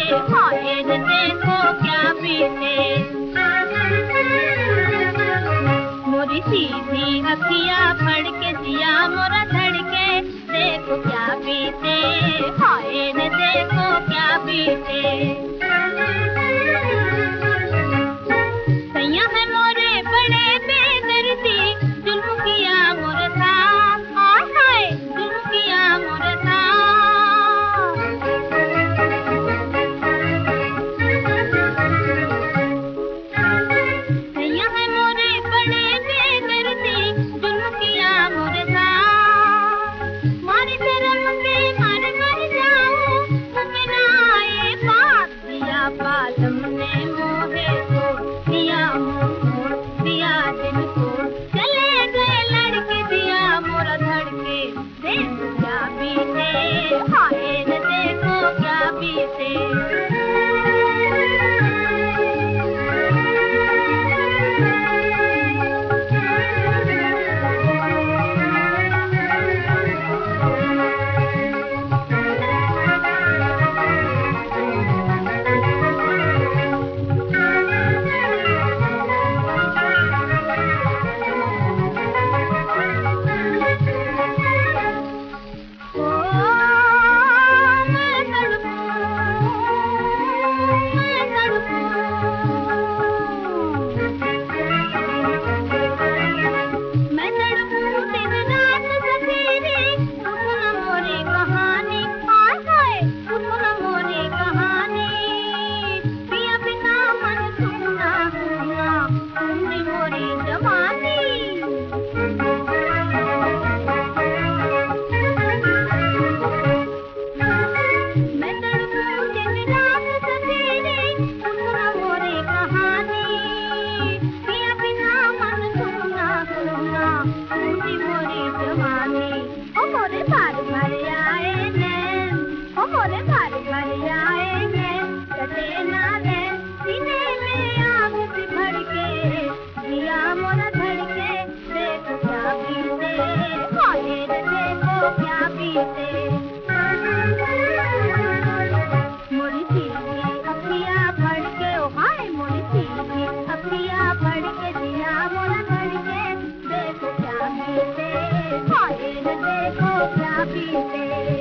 हाय रे देखो क्या बीते। मोरी सीधी अखियाँ फड़ के जिया मोरा धड़के, देखो क्या बीते, हाय रे देखो क्या बीते। सैया है मोरे बड़े बेदर्दी, जुल्म किया मोरे साथ, हाय जुल्म किया मोरे साथ। सैया है मोरे बड़े बेदर्दी, जुल्म किया मोरे साथ। मारे शर्म के मारे मर जाऊं, तुम्हें ना आए बात, दिया बालम ने मोहे तोड़ दिया, मोड़ दिया दिल तोड़, चले गए लड़के दिया मोरा धड़के, देखो क्या बीते, हाय रे देखो क्या बीते। मोरी सीधी अखियाँ फड़ के, ओ हाय मोरी सीधी अखियाँ फड़ के दिया मोरा धड़के, देखो क्या बीते, हाय रे देखो क्या बीते।